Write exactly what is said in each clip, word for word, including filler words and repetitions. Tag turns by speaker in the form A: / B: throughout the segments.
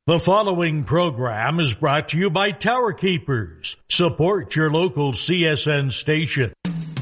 A: The following program is brought to you by Tower Keepers. Support your local C S N station.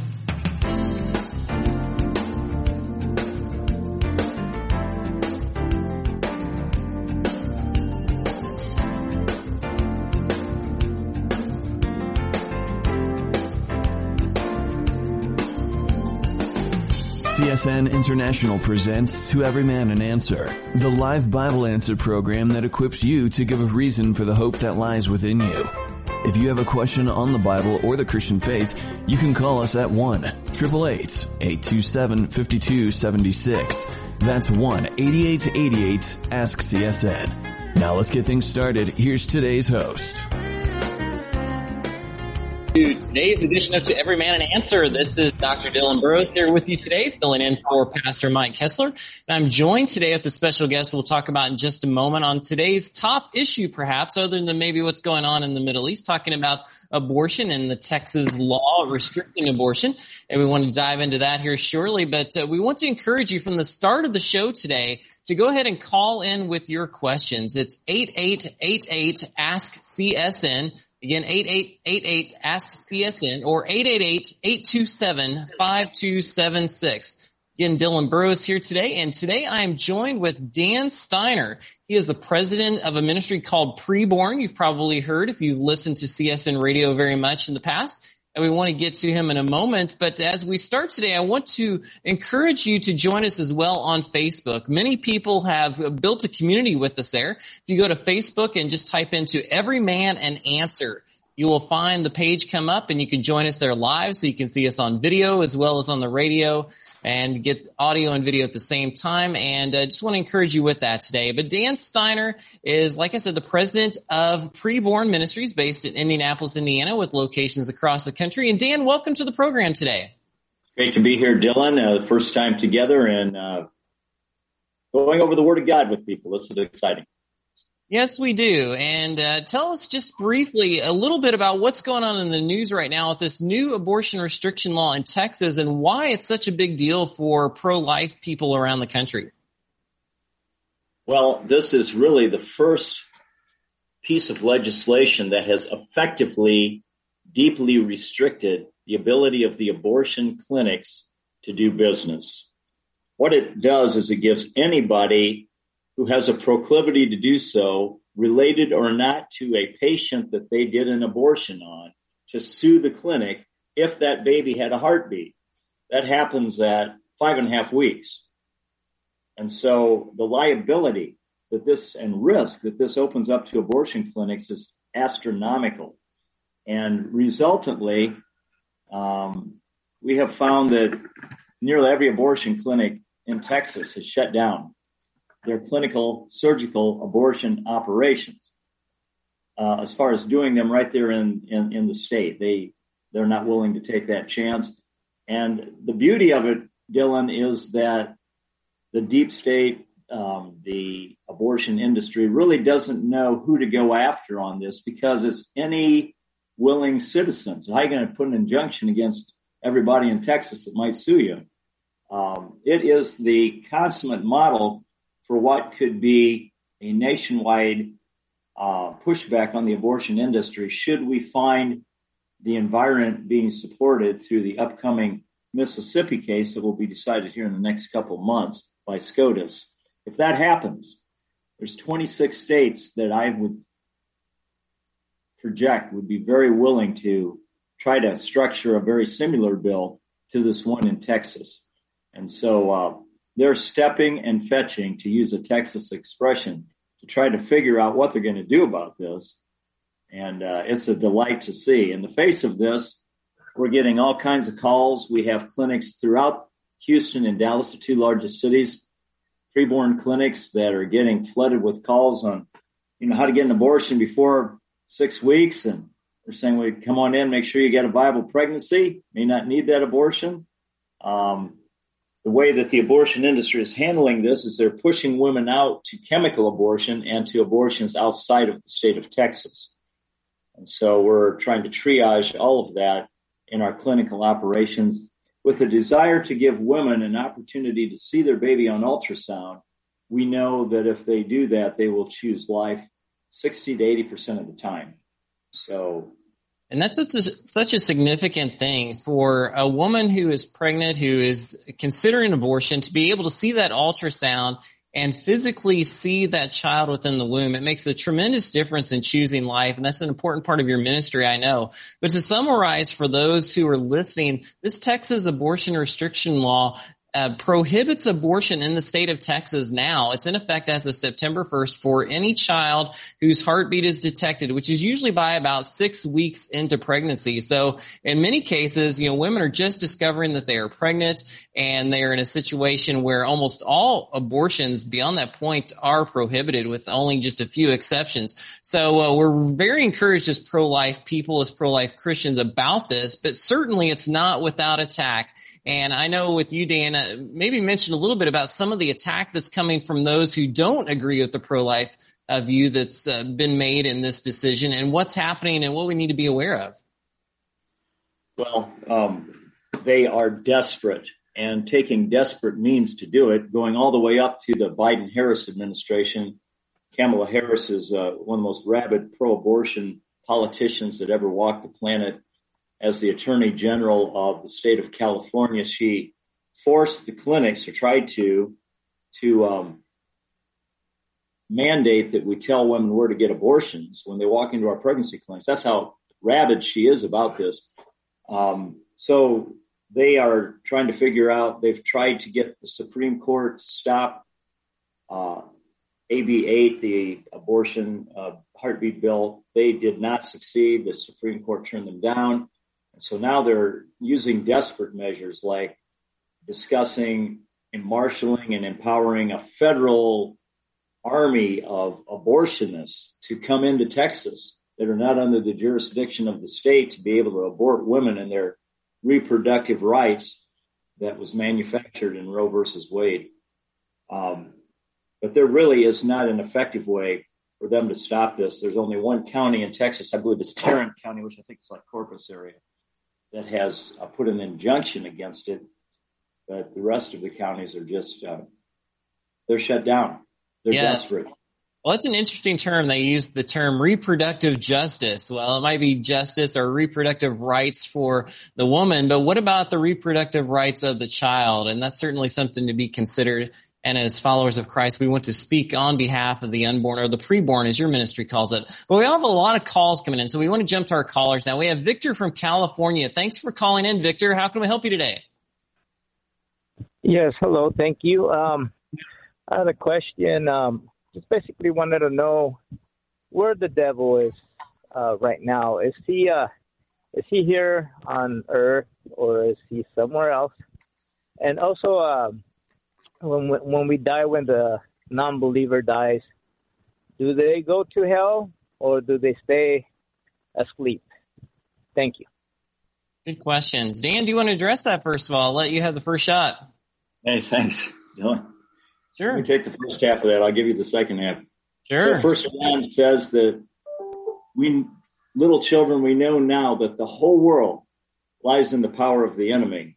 B: C S N International presents To Every Man an Answer, the live Bible answer program that equips you to give a reason for the hope that lies within you. If you have a question on the Bible or the Christian faith, you can call us at one eight eight eight, eight two seven, five two seven six. That's one eight eight eight eight, ask C S N. Now let's get things started. Here's today's host.
C: Today's edition of To Every Man an Answer. This is Doctor Dylan Burrows here with you today, filling in for Pastor Mike Kessler. And I'm joined today with a special guest we'll talk about in just a moment on today's top issue, perhaps, other than maybe what's going on in the Middle East, talking about abortion and the Texas law restricting abortion. And we want to dive into that here shortly. But uh, we want to encourage you from the start of the show today to go ahead and call in with your questions. It's eight eight eight eight, ask C S N. Again, eight eight eight eight, ask C S N, or eight eight eight, eight two seven, five two seven six. Again, Dylan Burrows here today, and today I am joined with Dan Steiner. He is the president of a ministry called Preborn. You've probably heard if you've listened to C S N radio very much in the past, and we want to get to him in a moment. But as we start today, I want to encourage you to join us as well on Facebook. Many people have built a community with us there. If you go to Facebook and just type into Every Man an Answer, you will find the page come up and you can join us there live, so you can see us on video as well as on the radio and get audio and video at the same time. And I uh, just want to encourage you with that today. But Dan Steiner is, like I said, the president of Preborn Ministries based in Indianapolis, Indiana, with locations across the country. And Dan, welcome to the program today.
D: Great to be here, Dylan. Uh, the first time together and uh, going over the Word of God with people. This is exciting.
C: Yes, we do. And uh, tell us just briefly a little bit about what's going on in the news right now with this new abortion restriction law in Texas and why it's such a big deal for pro-life people around the country.
D: Well, this is really the first piece of legislation that has effectively, deeply restricted the ability of the abortion clinics to do business. What it does is it gives anybody who has a proclivity to do so, related or not to a patient that they did an abortion on, to sue the clinic if that baby had a heartbeat. That happens at five and a half weeks. And so the liability that this and risk that this opens up to abortion clinics is astronomical. And resultantly, um, we have found that nearly every abortion clinic in Texas has shut down their clinical surgical abortion operations. Uh, as far as doing them right there in, in, in the state, they, they're not willing to take that chance. And the beauty of it, Dylan, is that the deep state, um, the abortion industry really doesn't know who to go after on this, because it's any willing citizen. So how are you going to put an injunction against everybody in Texas that might sue you? Um, it is the consummate model for what could be a nationwide uh, pushback on the abortion industry should we find the environment being supported through the upcoming Mississippi case that will be decided here in the next couple months by SCOTUS. If that happens, there's twenty-six states that I would project would be very willing to try to structure a very similar bill to this one in Texas. And so, uh, they're stepping and fetching, to use a Texas expression, to try to figure out what they're going to do about this. And uh, it's a delight to see. In the face of this, we're getting all kinds of calls. We have clinics throughout Houston and Dallas, the two largest cities, preborn clinics that are getting flooded with calls on, you know, how to get an abortion before six weeks. And they're saying, well, come on in, make sure you get a viable pregnancy, may not need that abortion. Um, The way that the abortion industry is handling this is they're pushing women out to chemical abortion and to abortions outside of the state of Texas. And so we're trying to triage all of that in our clinical operations with a desire to give women an opportunity to see their baby on ultrasound. We know that if they do that, they will choose life sixty to eighty percent of the time. So,
C: and that's such a, such a significant thing for a woman who is pregnant, who is considering abortion, to be able to see that ultrasound and physically see that child within the womb. It makes a tremendous difference in choosing life, and that's an important part of your ministry, I know. But to summarize for those who are listening, this Texas abortion restriction law Uh, prohibits abortion in the state of Texas now. It's in effect as of September first for any child whose heartbeat is detected, which is usually by about six weeks into pregnancy. So in many cases, you know, women are just discovering that they are pregnant, and they're in a situation where almost all abortions beyond that point are prohibited, with only just a few exceptions. So uh, we're very encouraged as pro-life people, as pro-life Christians about this, but certainly it's not without attack. And I know with you, Dan, uh, maybe mention a little bit about some of the attack that's coming from those who don't agree with the pro-life uh, view that's uh, been made in this decision, and what's happening and what we need to be aware of.
D: Well, um, they are desperate, and taking desperate means to do it, going all the way up to the Biden-Harris administration. Kamala Harris is uh, one of the most rabid pro-abortion politicians that ever walked the planet. As the Attorney General of the state of California, she forced the clinics, or tried to, to um, mandate that we tell women where to get abortions when they walk into our pregnancy clinics. That's how rabid she is about this. Um, so they are trying to figure out, they've tried to get the Supreme Court to stop uh, A B eight, the abortion uh, heartbeat bill. They did not succeed. The Supreme Court turned them down. So now they're using desperate measures like discussing and marshaling and empowering a federal army of abortionists to come into Texas that are not under the jurisdiction of the state to be able to abort women and their reproductive rights that was manufactured in Roe versus Wade. Um, but there really is not an effective way for them to stop this. There's only one county in Texas, I believe it's Tarrant County, which I think is like Corpus area, that has uh, put an injunction against it, but the rest of the counties are just, uh, they're shut down. They're
C: yes.
D: desperate.
C: Well, it's an interesting term. They use the term reproductive justice. Well, it might be justice or reproductive rights for the woman, but what about the reproductive rights of the child? And that's certainly something to be considered. And as followers of Christ, we want to speak on behalf of the unborn, or the preborn, as your ministry calls it. But we all have a lot of calls coming in, so we want to jump to our callers now. We have Victor from California. Thanks for calling in, Victor. How can we help you today?
E: Yes, hello. Thank you. Um, I had a question. Um, just basically wanted to know where the devil is uh, right now. Is he uh, is he here on Earth, or is he somewhere else? And also, uh, When when we die, when the non-believer dies, do they go to hell, or do they stay asleep? Thank you.
C: Good questions. Dan, do you want to address that first of all? I'll let you have the first shot.
D: Hey, thanks, Dylan.
C: Sure.
D: Let me take the first half of that. I'll give you the second half.
C: Sure.
D: So First John says that we, little children, we know now that the whole world lies in the power of the enemy.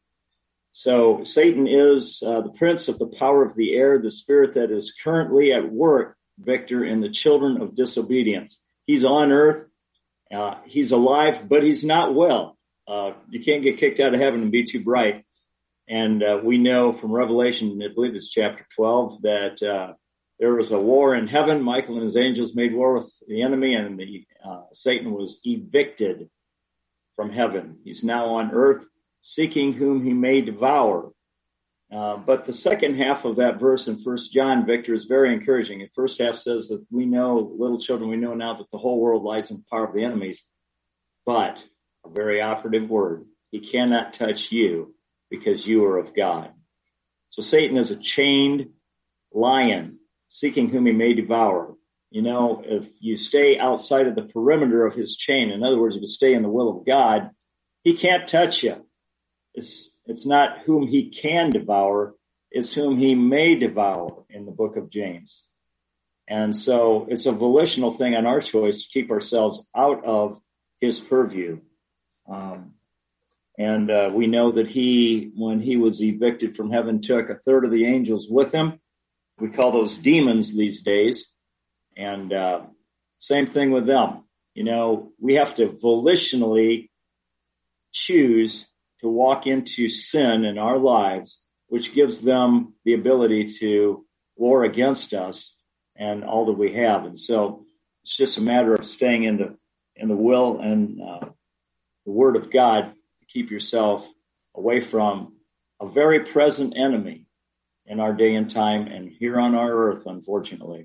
D: So Satan is uh, the prince of the power of the air, the spirit that is currently at work, Victor, in the children of disobedience. He's on earth. Uh, he's alive, but he's not well. Uh, you can't get kicked out of heaven and be too bright. And uh, we know from Revelation, I believe it's chapter twelve, that uh, there was a war in heaven. Michael and his angels made war with the enemy, and the, uh, Satan was evicted from heaven. He's now on earth, seeking whom he may devour. Uh, but the second half of that verse in First John, Victor, is very encouraging. The first half says that we know, little children, we know now that the whole world lies in the power of the enemies. But, a very operative word, he cannot touch you because you are of God. So Satan is a chained lion, seeking whom he may devour. You know, if you stay outside of the perimeter of his chain, in other words, if you stay in the will of God, he can't touch you. It's, it's not whom he can devour, it's whom he may devour in the book of James. And so it's a volitional thing on our choice to keep ourselves out of his purview. Um, and uh, we know that he, when he was evicted from heaven, took a third of the angels with him. We call those demons these days. And uh, Same thing with them. You know, we have to volitionally choose to walk into sin in our lives, which gives them the ability to war against us and all that we have. And so it's just a matter of staying in the in the will and uh, the Word of God to keep yourself away from a very present enemy in our day and time and here on our earth, unfortunately.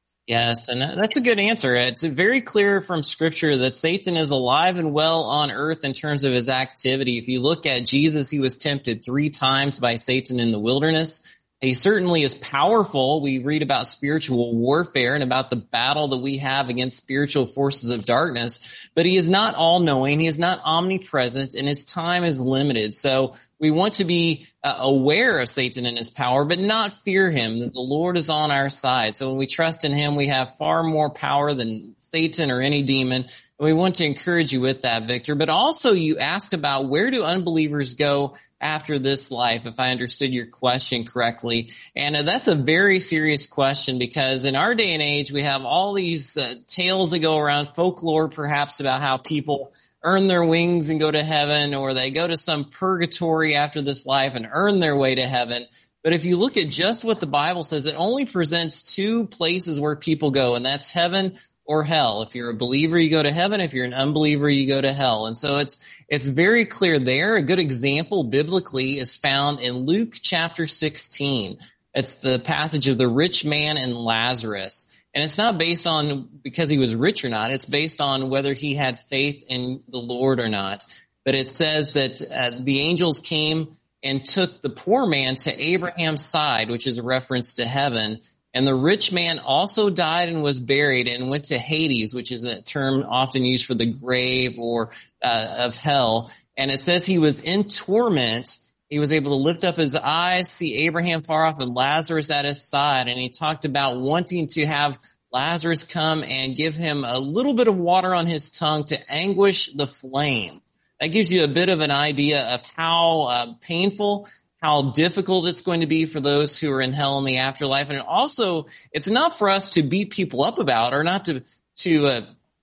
C: Yes, and that's a good answer. It's very clear from Scripture that Satan is alive and well on earth in terms of his activity. If you look at Jesus, he was tempted three times by Satan in the wilderness. He certainly is powerful. We read about spiritual warfare and about the battle that we have against spiritual forces of darkness, but he is not all-knowing. He is not omnipresent, and his time is limited. So we want to be uh, aware of Satan and his power, but not fear him, that the Lord is on our side. So when we trust in him, we have far more power than Satan or any demon. And we want to encourage you with that, Victor. But also you asked about where do unbelievers go after this life, if I understood your question correctly. And uh, that's a very serious question, because in our day and age, we have all these uh, tales that go around, folklore perhaps, about how people earn their wings and go to heaven, or they go to some purgatory after this life and earn their way to heaven. But if you look at just what the Bible says, it only presents two places where people go, and that's heaven or hell. If you're a believer, you go to heaven. If you're an unbeliever, you go to hell. And so it's it's very clear there. A good example biblically is found in Luke chapter sixteen. It's the passage of the rich man and Lazarus. And it's not based on because he was rich or not. It's based on whether he had faith in the Lord or not. But it says that uh, the angels came and took the poor man to Abraham's side, which is a reference to heaven. And the rich man also died and was buried and went to Hades, which is a term often used for the grave or uh, of hell. And it says he was in torment. He was able to lift up his eyes, see Abraham far off and Lazarus at his side. And he talked about wanting to have Lazarus come and give him a little bit of water on his tongue to anguish the flame. That gives you a bit of an idea of how uh, painful, how difficult it's going to be for those who are in hell in the afterlife. And also, it's not for us to beat people up about or not to to uh,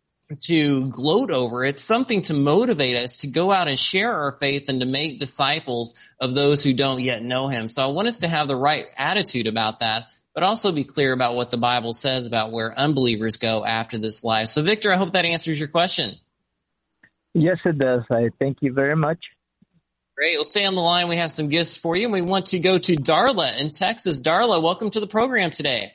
C: to gloat over. It's something to motivate us to go out and share our faith and to make disciples of those who don't yet know him. So I want us to have the right attitude about that, but also be clear about what the Bible says about where unbelievers go after this life. So, Victor, I hope that answers your question.
E: Yes, it does. I thank you very much.
C: Great. We'll stay on the line. We have some gifts for you, and we want to go to Darla in Texas. Darla, welcome to the program today.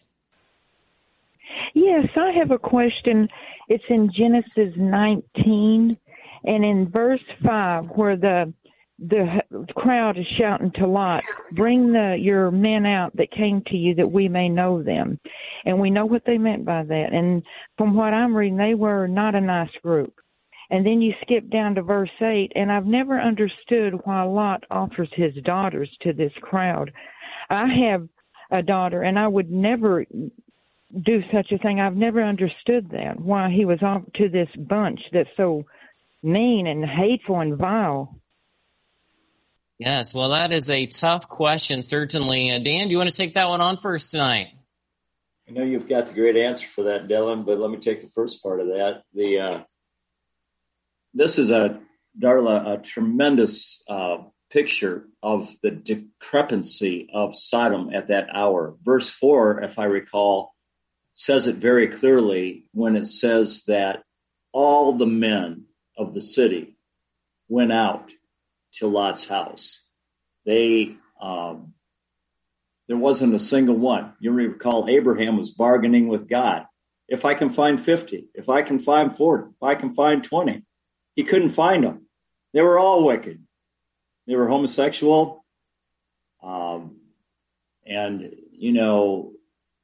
F: Yes, I have a question. It's in Genesis nineteen, and in verse five, where the the crowd is shouting to Lot, bring the your men out that came to you that we may know them. And we know what they meant by that. And from what I'm reading, they were not a nice group. And then you skip down to verse eight, and I've never understood why Lot offers his daughters to this crowd. I have a daughter, and I would never do such a thing. I've never understood that, why he was off to this bunch that's so mean and hateful and vile.
C: Yes, well, that is a tough question, certainly. Uh, Dan, do you want to take that one on first tonight?
D: I know you've got the great answer for that, Dylan, but let me take the first part of that. The uh, This is a, Darla, a tremendous uh, picture of the discrepancy of Sodom at that hour. Verse four, if I recall, says it very clearly when it says that all the men of the city went out to Lot's house. They, um, there wasn't a single one. You recall Abraham was bargaining with God. If I can find fifty, if I can find forty, if I can find twenty. He couldn't find them. They were all wicked. They were homosexual. Um, and, you know,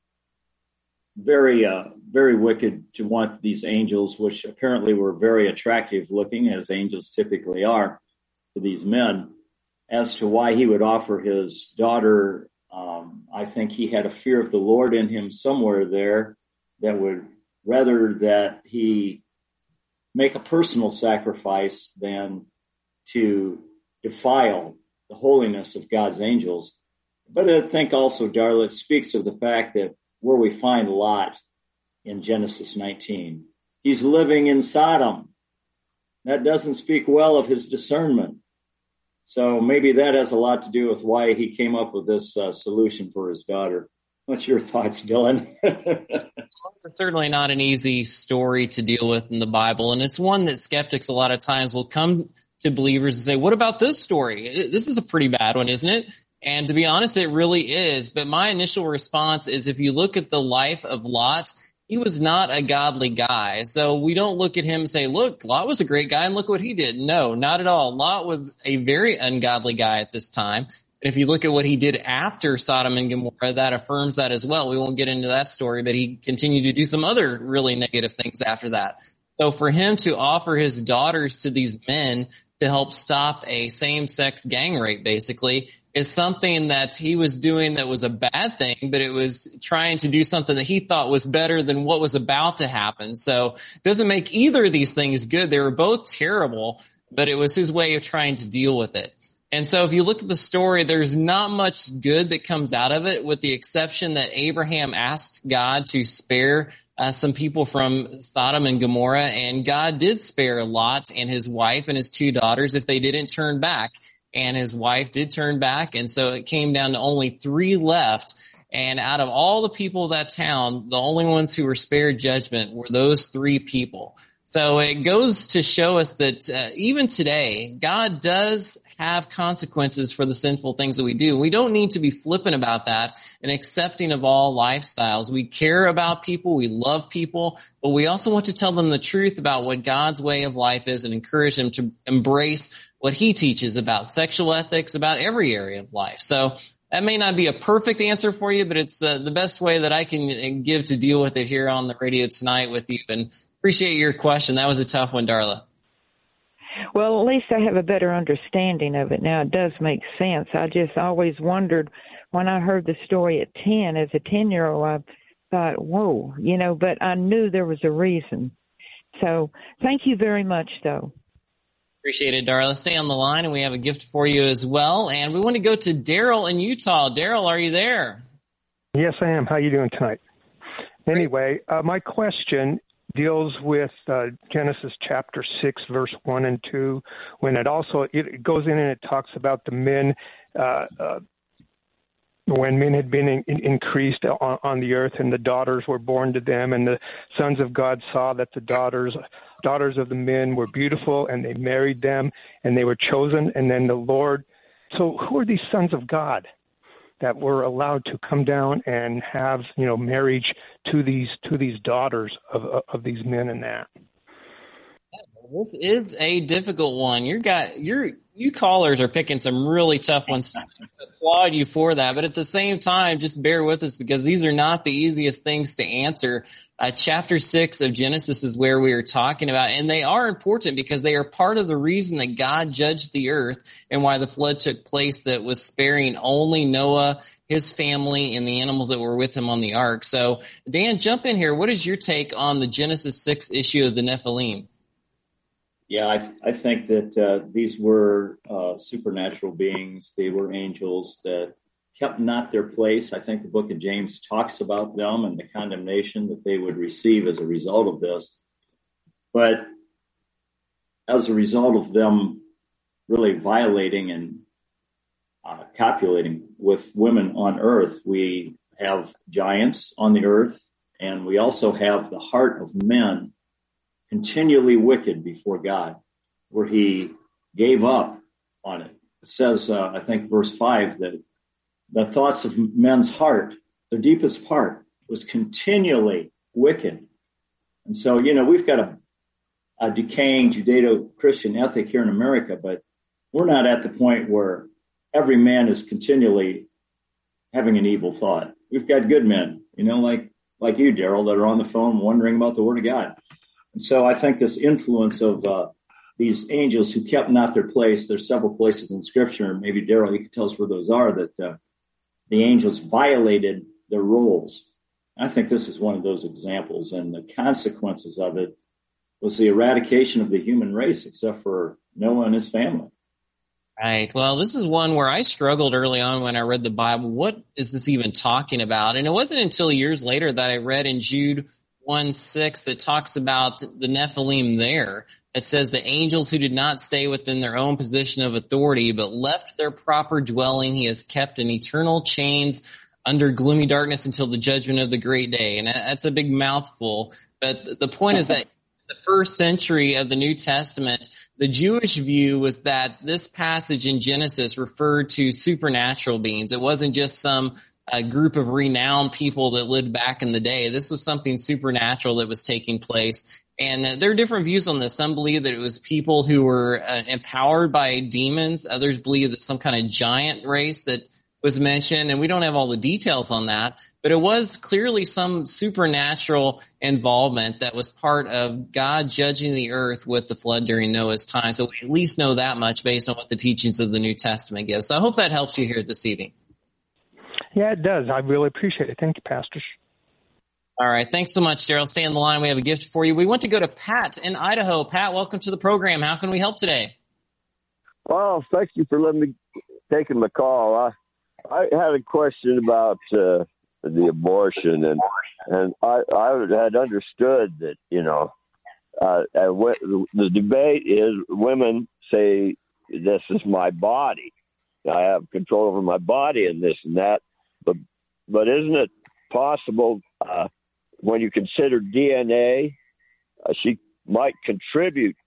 D: very, uh, very wicked to want these angels, which apparently were very attractive looking, as angels typically are, to these men. As to why he would offer his daughter, um, I think he had a fear of the Lord in him somewhere there that would rather that he make a personal sacrifice than to defile the holiness of God's angels. But I think also, Darla, it speaks of the fact that where we find Lot in Genesis nineteen. He's living in Sodom. That doesn't speak well of his discernment. So maybe that has a lot to do with why he came up with this uh, solution for his daughter. What's your thoughts, Dylan?
C: It's certainly not an easy story to deal with in the Bible, and it's one that skeptics a lot of times will come to believers and say, what about this story? This is a pretty bad one, isn't it? And to be honest, it really is. But my initial response is, if you look at the life of Lot, he was not a godly guy. So we don't look at him and say, look, Lot was a great guy and look what he did. No, not at all. Lot was a very ungodly guy at this time. And if you look at what he did after Sodom and Gomorrah, that affirms that as well. We won't get into that story, but he continued to do some other really negative things after that. So for him to offer his daughters to these men to help stop a same-sex gang rape, basically, is something that he was doing that was a bad thing, but it was trying to do something that he thought was better than what was about to happen. So it doesn't make either of these things good. They were both terrible, but it was his way of trying to deal with it. And so if you look at the story, there's not much good that comes out of it, with the exception that Abraham asked God to spare uh, some people from Sodom and Gomorrah, and God did spare Lot and his wife and his two daughters if they didn't turn back. And his wife did turn back, and so it came down to only three left. And out of all the people of that town, the only ones who were spared judgment were those three people. So it goes to show us that uh, even today, God does have consequences for the sinful things that we do. We don't need to be flippant about that and accepting of all lifestyles. We care about people, we love people, but we also want to tell them the truth about what God's way of life is and encourage them to embrace what he teaches about sexual ethics, about every area of life. So that may not be a perfect answer for you, but it's uh, the best way that I can give to deal with it here on the radio tonight with you. And appreciate your question. That was a tough one, Darla.
F: Well, at least I have a better understanding of it now. It does make sense. I just always wondered when I heard the story at ten, as a ten-year-old, I thought, whoa, you know, but I knew there was a reason. So thank you very much, though.
C: Appreciate it, Darla. Stay on the line, and we have a gift for you as well. And we want to go to Daryl in Utah. Daryl, are you there?
G: Yes, I am. How are you doing tonight? Anyway, uh, my question deals with uh, Genesis chapter six, verse one and two, when it also it goes in and it talks about the men, uh, uh, when men had been in, in, increased on, on the earth, and the daughters were born to them, and the sons of God saw that the daughters daughters of the men were beautiful, and they married them, and they were chosen, and then the Lord. So who are these sons of God that were allowed to come down and have, you know, marriage to these to these daughters of of these men and that?
C: This is a difficult one. Your guy, your you callers are picking some really tough ones. I applaud you for that, but at the same time, just bear with us because these are not the easiest things to answer. Uh, chapter six of Genesis is where we are talking about, and they are important because they are part of the reason that God judged the earth and why the flood took place, that was sparing only Noah, his family, and the animals that were with him on the ark. So, Dan, jump in here. What is your take on the Genesis six issue of the Nephilim?
D: Yeah, I, th- I think that uh, these were uh, supernatural beings. They were angels that kept not their place. I think the book of James talks about them and the condemnation that they would receive as a result of this. But as a result of them really violating and uh, copulating with women on earth, we have giants on the earth, and we also have the heart of men continually wicked before God, where he gave up on it. It says, uh, I think verse five, that the thoughts of men's heart, their deepest part, was continually wicked. And so, you know, we've got a, a decaying Judeo-Christian ethic here in America, but we're not at the point where every man is continually having an evil thought. We've got good men, you know, like, like you, Daryl, that are on the phone wondering about the Word of God. And so I think this influence of uh, these angels who kept not their place, there's several places in Scripture, and maybe Daryl, you can tell us where those are, that uh, the angels violated their roles. I think this is one of those examples, and the consequences of it was the eradication of the human race, except for Noah and his family.
C: Right. Well, this is one where I struggled early on when I read the Bible. What is this even talking about? And it wasn't until years later that I read in Jude one six that talks about the Nephilim there. It says the angels who did not stay within their own position of authority, but left their proper dwelling, he has kept in eternal chains under gloomy darkness until the judgment of the great day. And that's a big mouthful. But the point is that in the first century of the New Testament, the Jewish view was that this passage in Genesis referred to supernatural beings. It wasn't just some a group of renowned people that lived back in the day. This was something supernatural that was taking place. And uh, there are different views on this. Some believe that it was people who were uh, empowered by demons. Others believe that some kind of giant race that was mentioned. And we don't have all the details on that. But it was clearly some supernatural involvement that was part of God judging the earth with the flood during Noah's time. So we at least know that much based on what the teachings of the New Testament give. So I hope that helps you here this evening.
G: Yeah, it does. I really appreciate it. Thank you, Pastor.
C: All right. Thanks so much, Daryl. Stay on the line. We have a gift for you. We want to go to Pat in Idaho. Pat, welcome to the program. How can we help today?
H: Well, thank you for letting me taking the call. I I had a question about uh, the abortion, and and I I had understood that, you know, uh, the debate is women say this is my body. I have control over my body and this and that. But but isn't it possible uh, when you consider D N A, uh, she might contribute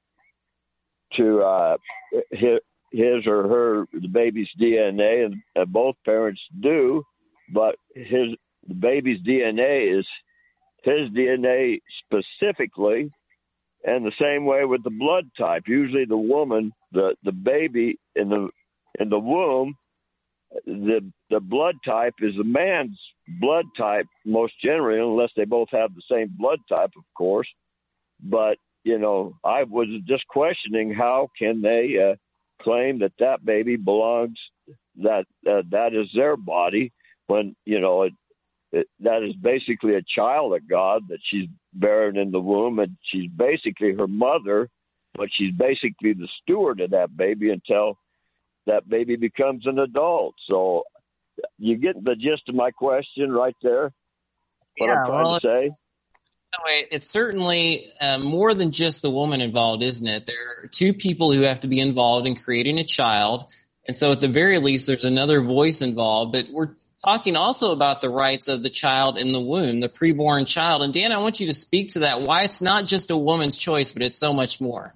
H: to uh, his, his or her the baby's D N A, and uh, both parents do. But his the baby's D N A is his D N A specifically, and the same way with the blood type. Usually, the woman, the the baby in the in the womb, the the blood type is the man's blood type most generally, unless they both have the same blood type, of course. But, you know, I was just questioning how can they uh, claim that that baby belongs, that uh, that is their body, when, you know, it, it, that is basically a child of God that she's bearing in the womb, and she's basically her mother, but she's basically the steward of that baby until that baby becomes an adult. So you get the gist of my question right there, what
C: yeah,
H: I'm trying
C: well,
H: to say?
C: It's certainly uh, more than just the woman involved, isn't it? There are two people who have to be involved in creating a child. And so at the very least, there's another voice involved. But we're talking also about the rights of the child in the womb, the preborn child. And Dan, I want you to speak to that, why it's not just a woman's choice, but it's so much more.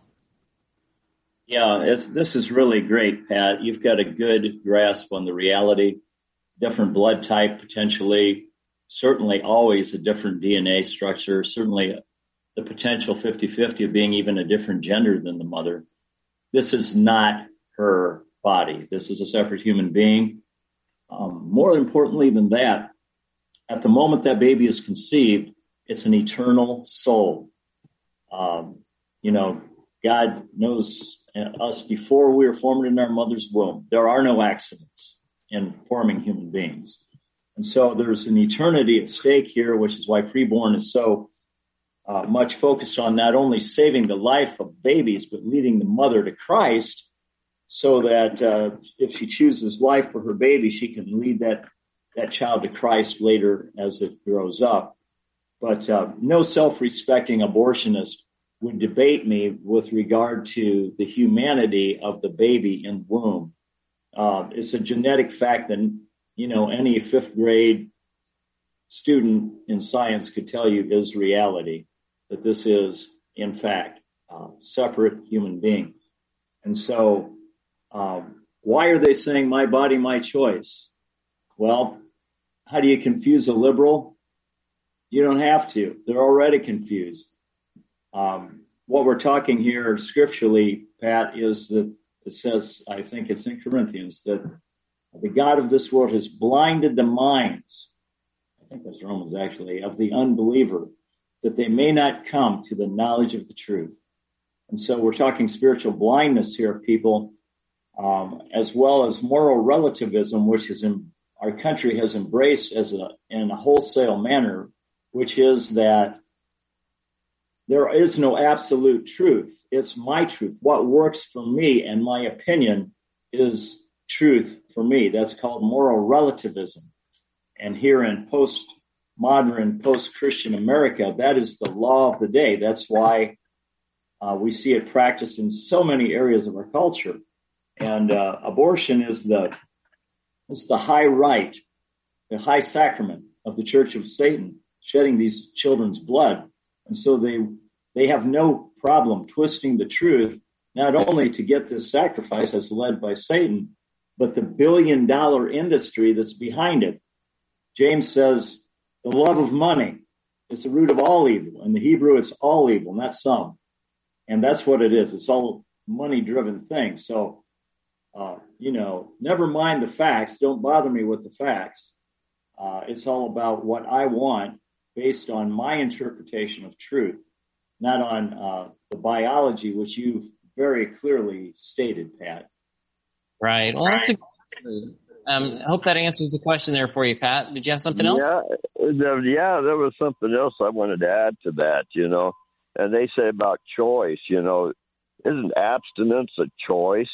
D: Yeah, it's, this is really great, Pat. You've got a good grasp on the reality. Different blood type, potentially, certainly always a different D N A structure, certainly the potential fifty-fifty of being even a different gender than the mother. This is not her body. This is a separate human being. Um, more importantly than that, at the moment that baby is conceived, it's an eternal soul. Um, you know, God knows us before we were formed in our mother's womb. There are no accidents in forming human beings. And so there's an eternity at stake here, which is why preborn is so uh, much focused on not only saving the life of babies, but leading the mother to Christ, so that uh, if she chooses life for her baby, she can lead that, that child to Christ later as it grows up. But uh, no self-respecting abortionist would debate me with regard to the humanity of the baby in the womb. Uh, it's a genetic fact that, you know, any fifth grade student in science could tell you is reality, that this is, in fact, a separate human being. And so um, why are they saying my body, my choice? Well, how do you confuse a liberal? You don't have to. They're already confused. Um, what we're talking here scripturally, Pat, is that it says, I think it's in Corinthians, that the God of this world has blinded the minds, I think that's Romans actually, of the unbeliever, that they may not come to the knowledge of the truth. And so we're talking spiritual blindness here of people, um, as well as moral relativism, which is in, our country has embraced as a, in a wholesale manner, which is that there is no absolute truth. It's my truth. What works for me and my opinion is truth for me. That's called moral relativism. And here in post modern post-Christian America, that is the law of the day. That's why uh, we see it practiced in so many areas of our culture. And uh, abortion is the is the high rite, the high sacrament of the Church of Satan, shedding these children's blood. And so they they have no problem twisting the truth, not only to get this sacrifice as led by Satan, but the billion dollar industry that's behind it. James says the love of money is the root of all evil. In the Hebrew, it's all evil, not some. And that's what it is. It's all money driven thing. So, uh, you know, never mind the facts. Don't bother me with the facts. Uh, it's all about what I want based on my interpretation of truth, not on uh, the biology, which you've very clearly stated, Pat.
C: Right. Well, that's a, um, I hope that answers the question there for you, Pat. Did you have something else?
H: Yeah, there, yeah, there was something else I wanted to add to that, you know. And they say about choice, you know, isn't abstinence a choice?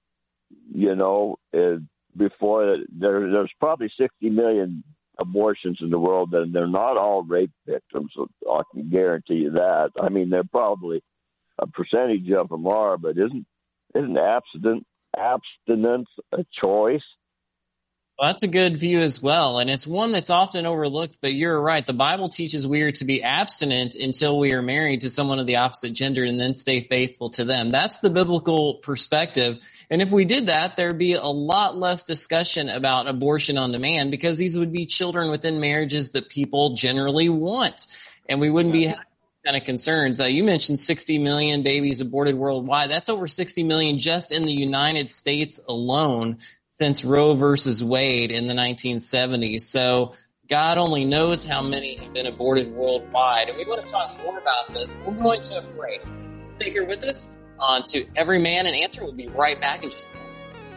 H: You know, uh, before there, there's probably sixty million abortions in the world, and they're not all rape victims. I can guarantee you that. I mean, they're probably a percentage of them are, but isn't isn't abstinence abstinence a choice?
C: Well, that's a good view as well, and it's one that's often overlooked, but you're right. The Bible teaches we are to be abstinent until we are married to someone of the opposite gender and then stay faithful to them. That's the biblical perspective, and if we did that, there'd be a lot less discussion about abortion on demand because these would be children within marriages that people generally want, and we wouldn't be having kind of concerns. Uh, you mentioned sixty million babies aborted worldwide. That's over sixty million just in the United States alone since Roe versus Wade in the nineteen seventies. So God only knows how many have been aborted worldwide. And we want to talk more about this. We're going to a break. Stay here with us on To Every Man an Answer. We'll be right back in just a moment.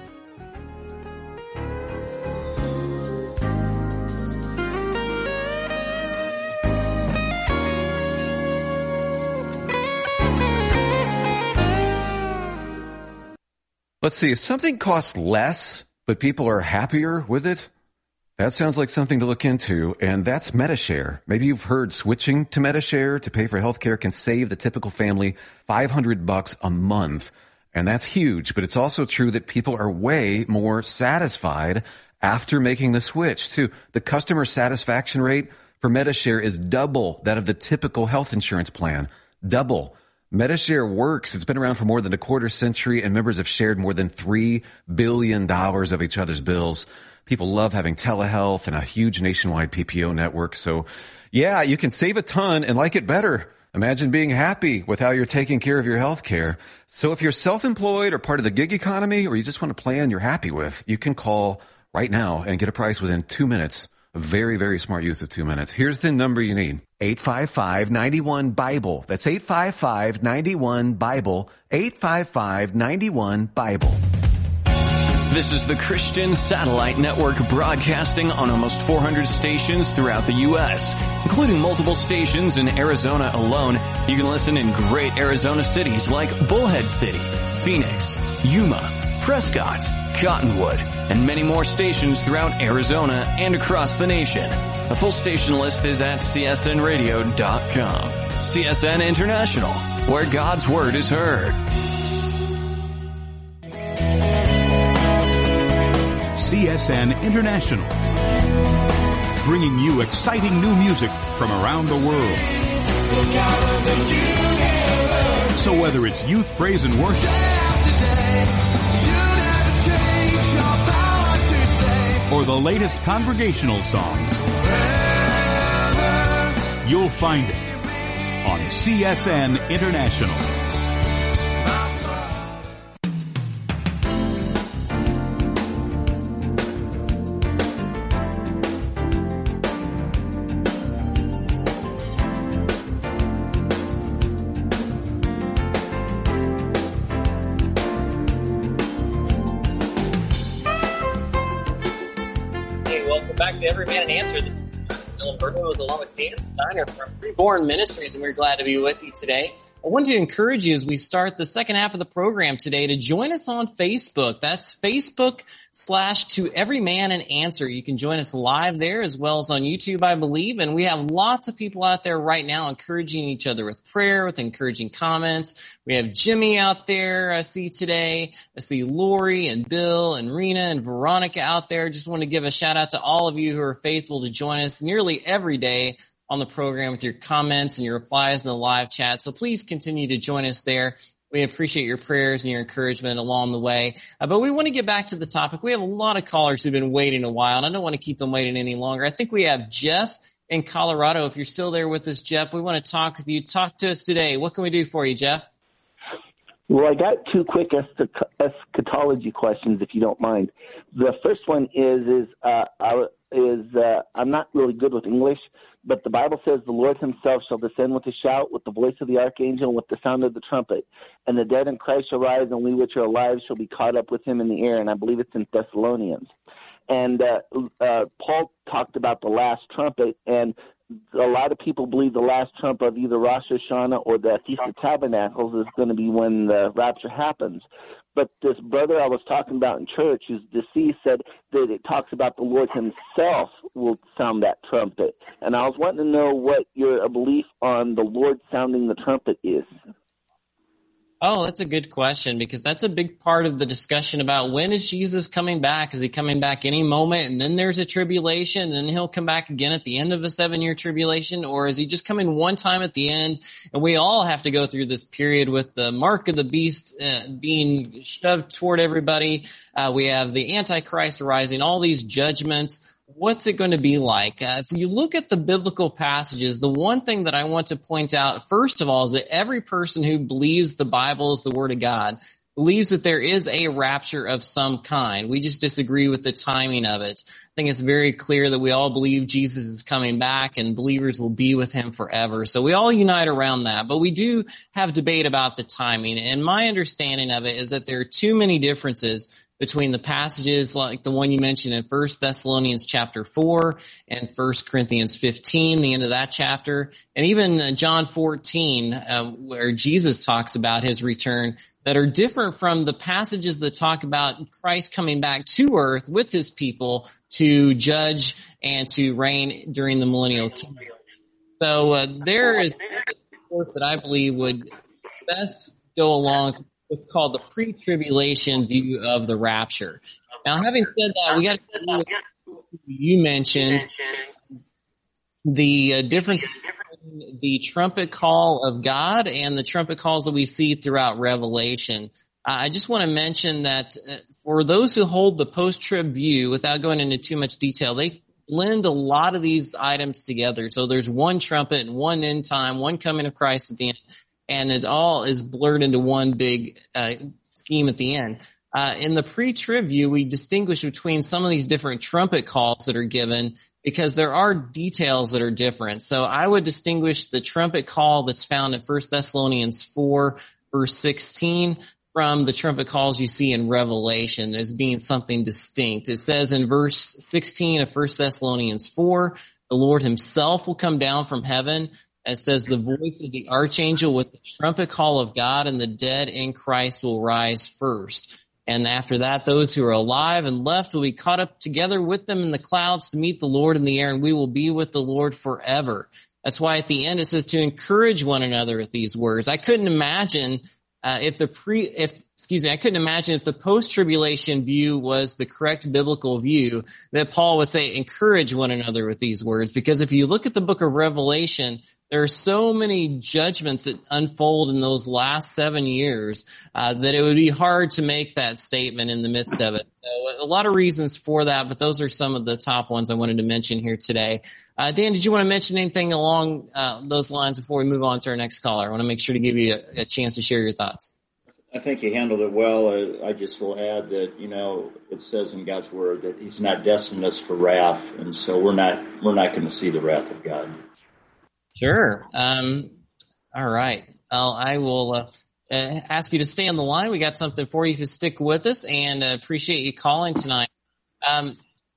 I: Let's see, if something costs less, but people are happier with it, that sounds like something to look into, and that's Medi-Share. Maybe you've heard switching to Medi-Share to pay for healthcare can save the typical family five hundred bucks a month, and that's huge, but it's also true that people are way more satisfied after making the switch, too. The customer satisfaction rate for Medi-Share is double that of the typical health insurance plan. Double. Medi-Share works. It's been around for more than a quarter century, and members have shared more than three billion dollars of each other's bills. People love having telehealth and a huge nationwide P P O network. So, yeah, you can save a ton and like it better. Imagine being happy with how you're taking care of your health care. So if you're self-employed or part of the gig economy, or you just want a plan you're happy with, you can call right now and get a price within two minutes. A very, very smart use of two minutes. Here's the number you need. eight five five, nine one, BIBLE. That's eight five five, nine one, BIBLE. eight five five, nine one, BIBLE.
B: This is the Christian Satellite Network, broadcasting on almost four hundred stations throughout the U S, including multiple stations in Arizona alone. You can listen in great Arizona cities like Bullhead City, Phoenix, Yuma, Prescott, Cottonwood, and many more stations throughout Arizona and across the nation. A full station list is at C S N radio dot com. C S N International, where God's Word is heard.
J: C S N International, bringing you exciting new music from around the world. So whether it's youth praise and worship, or the latest congregational songs, you'll find it on C S N International.
C: Back to Every Man an Answer. This is Dylan Burton along with Dan Steiner from Reborn Ministries, and we're glad to be with you today. I wanted to encourage you as we start the second half of the program today to join us on Facebook. That's Facebook slash To Every Man an Answer. You can join us live there as well as on YouTube, I believe. And we have lots of people out there right now encouraging each other with prayer, with encouraging comments. We have Jimmy out there I see today. I see Lori and Bill and Rena and Veronica out there. Just want to give a shout out to all of you who are faithful to join us nearly every day on the program with your comments and your replies in the live chat. So please continue to join us there. We appreciate your prayers and your encouragement along the way. Uh, but we want to get back to the topic. We have a lot of callers who've been waiting a while, and I don't want to keep them waiting any longer. I think we have Jeff in Colorado. If you're still there with us, Jeff, we want to talk with you. Talk to us today. What can we do for you, Jeff?
K: Well, I got two quick eschatology questions, if you don't mind. The first one is, is, uh, I, is uh, I'm not really good with English, but the Bible says the Lord himself shall descend with a shout, with the voice of the archangel, and with the sound of the trumpet. And the dead in Christ shall rise, and we which are alive shall be caught up with him in the air. And I believe it's in Thessalonians. And uh, uh, Paul talked about the last trumpet, and a lot of people believe the last trump of either Rosh Hashanah or the Feast of Tabernacles is going to be when the rapture happens. But this brother I was talking about in church, who's deceased, said that it talks about the Lord himself will sound that trumpet. And I was wanting to know what your belief on the Lord sounding the trumpet is.
C: Oh, that's a good question, because that's a big part of the discussion about when is Jesus coming back? Is he coming back any moment and then there's a tribulation and then he'll come back again at the end of a seven-year tribulation? Or is he just coming one time at the end? And we all have to go through this period with the mark of the beast uh, being shoved toward everybody. Uh, we have the Antichrist arising, all these judgments. What's it going to be like? Uh, if you look at the biblical passages, the one thing that I want to point out, first of all, is that every person who believes the Bible is the Word of God believes that there is a rapture of some kind. We just disagree with the timing of it. I think it's very clear that we all believe Jesus is coming back and believers will be with him forever. So we all unite around that. But we do have debate about the timing. And my understanding of it is that there are too many differences between the passages like the one you mentioned in First Thessalonians chapter four and First Corinthians fifteen, the end of that chapter, and even John fourteen, uh, where Jesus talks about his return, that are different from the passages that talk about Christ coming back to earth with his people to judge and to reign during the millennial kingdom. So uh, there is a course that I believe would best go along what's called the pre-tribulation view of the rapture. Now, having said that, we got to do what you mentioned, the uh, difference between the trumpet call of God and the trumpet calls that we see throughout Revelation. Uh, I just want to mention that uh, for those who hold the post-trib view, without going into too much detail, they blend a lot of these items together. So there's one trumpet and one end time, one coming of Christ at the end. And it all is blurred into one big uh, scheme at the end. Uh, in the pre-trib view, we distinguish between some of these different trumpet calls that are given because there are details that are different. So I would distinguish the trumpet call that's found in First Thessalonians four, verse sixteen, from the trumpet calls you see in Revelation as being something distinct. It says in verse sixteen of First Thessalonians four, the Lord himself will come down from heaven. It says the voice of the archangel with the trumpet call of God, and the dead in Christ will rise first. And after that, those who are alive and left will be caught up together with them in the clouds to meet the Lord in the air, and we will be with the Lord forever. That's why at the end it says to encourage one another with these words. I couldn't imagine uh, if the pre, if excuse me, I couldn't imagine if the post-tribulation view was the correct biblical view that Paul would say encourage one another with these words. Because if you look at the book of Revelation, there are so many judgments that unfold in those last seven years uh, that it would be hard to make that statement in the midst of it. So a lot of reasons for that, but those are some of the top ones I wanted to mention here today. Uh, Dan, did you want to mention anything along uh, those lines before we move on to our next caller? I want to make sure to give you a, a chance to share your thoughts.
D: I think you handled it well. I, I just will add that, you know, it says in God's word that he's not destined us for wrath, and so we're not we're not going to see the wrath of God.
C: Sure. Um, all right. Well, I will uh, uh, ask you to stay on the line. We got something for you to stick with us, and uh, appreciate you calling tonight. Um,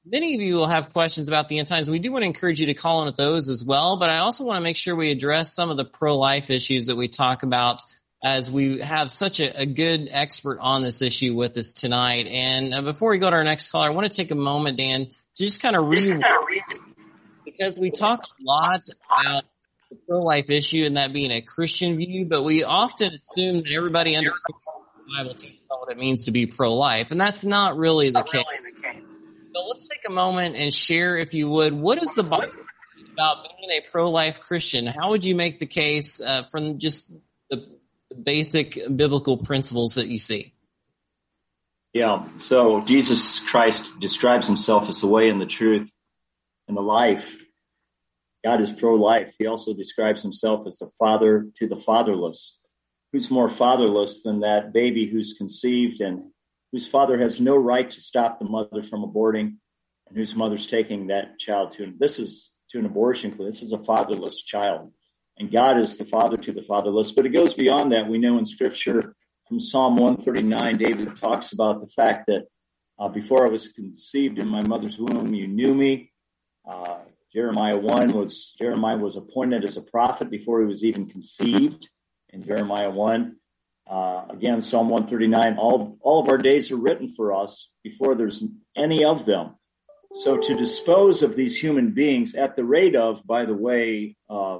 C: many of you will have questions about the end times. We do want to encourage you to call in with those as well, but I also want to make sure we address some of the pro-life issues that we talk about, as we have such a, a good expert on this issue with us tonight. And uh, before we go to our next caller, I want to take a moment, Dan, to just kind of read, because we talk a lot about the pro-life issue and that being a Christian view, but we often assume that everybody understands the Bible teaches what it means to be pro-life, and that's not really the case. So let's take a moment and share, if you would, what is the Bible say about being a pro-life Christian? How would you make the case uh, from just the basic biblical principles that you see?
D: Yeah, so Jesus Christ describes himself as the way and the truth and the life. God is pro-life. He also describes himself as a father to the fatherless. Who's more fatherless than that baby who's conceived and whose father has no right to stop the mother from aborting, and whose mother's taking that child to, this is to an abortion clinic. This is a fatherless child. And God is the father to the fatherless. But it goes beyond that. We know in Scripture from Psalm one thirty-nine, David talks about the fact that uh, before I was conceived in my mother's womb, you knew me. Uh, Jeremiah one was, Jeremiah was appointed as a prophet before he was even conceived in Jeremiah one. Uh, again, Psalm one thirty-nine, all, all of our days are written for us before there's any of them. So to dispose of these human beings at the rate of, by the way, uh,